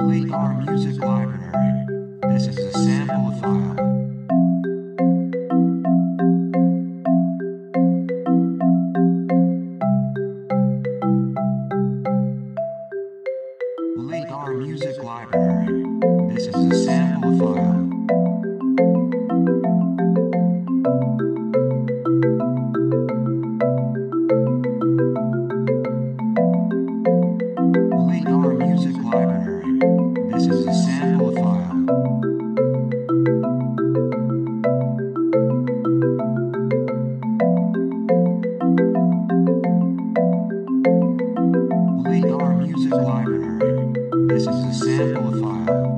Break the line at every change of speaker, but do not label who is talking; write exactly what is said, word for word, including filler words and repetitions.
Delete our music library. This is a sample file. Delete our music library. This is a sample file. Delete our music library. This is a sample file. Delete our music library. This is a sample file.